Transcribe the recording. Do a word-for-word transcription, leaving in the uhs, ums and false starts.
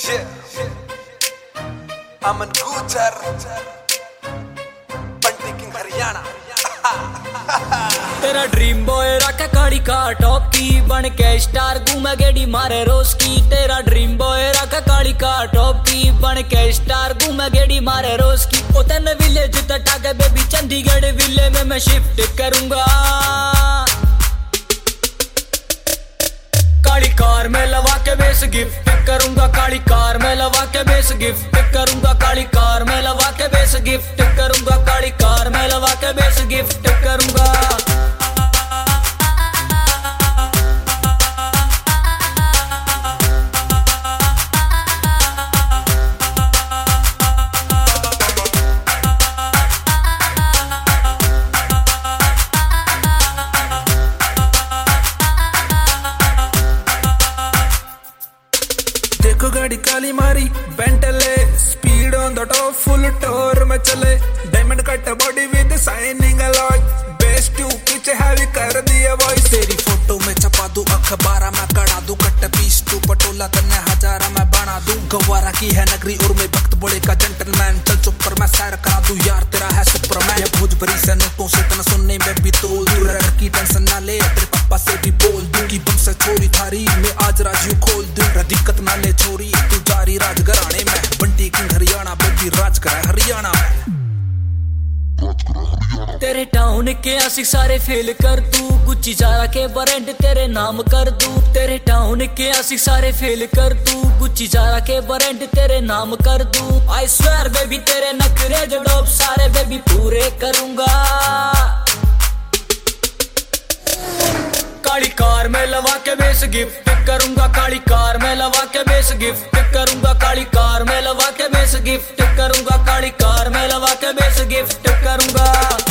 Yeah. अमन गुजर Bunty king Haryana. तेरा dream boy रखा काड़ी का टॉपी बन के स्टार घूमे गेड़ी मारे रोज की। तेरा ड्रीम बॉय रखा काड़ी का टॉपी बन के स्टार घूमे गेड़ी मारे रोज की। ओ तेन विलेज तटा के बेबी चंडीगढ़ विले में मैं शिफ्ट करूंगा। काली कार में लवा के बेस गिफ्ट करूंगा। काली कार में लवा के बेस गिफ्ट करूंगा। काली कार में लवा के बेस गिफ्ट करूंगा। काली कार में लवा के बेस गिफ्ट करूंगा। देखो गाड़ी काली मारी Bentley speed on the top full टोर में चले। Diamond cut body with shining alloy base too पीछे हैवी कर दिया वॉइस। तेरी फोटो में छपा दूं अखबारा में कड़ा दूं कट पीस टू पटोला तन्ने हजारा में बना दूं। गवारा की है नगरी और मैं वक्त बड़े का जेंटलमैन चल चुप कर मैं सैर करा दूं यार तेरा है सुपरमैन। भोजपुरी से नोटों से तना सुनने में भी तोल दूं। रड़ की टेंशन ना ले तेरे पापा से भी बोल दूं कि बम से छोरी थारी मैं आज राजू खोल दूं। दिक्कत ना ले छोरी तू जारी राज घराने में बंटी किंग हरियाणा बेबी राज करे हरियाणा में। तेरे टाउन के आशिक सारे फेल कर दूं। गुच्ची जारा के ब्रांड तेरे नाम कर दूं। तेरे टाउन के आशिक सारे फेल कर दूं। गुच्ची जारा के ब्रांड तेरे नाम कर दूं। आई स्वेयर बेबी तेरे नखरे जो डोप सारे बेबी पूरे करूंगा। काली कार में लवा के बेस गिफ्ट करूंगा। काली कार में लवा के बेस गिफ्ट करूंगा। काली कार में लवा के बेस गिफ्ट करूंगा। काली कार में लवा के बेस गिफ्ट करूंगा।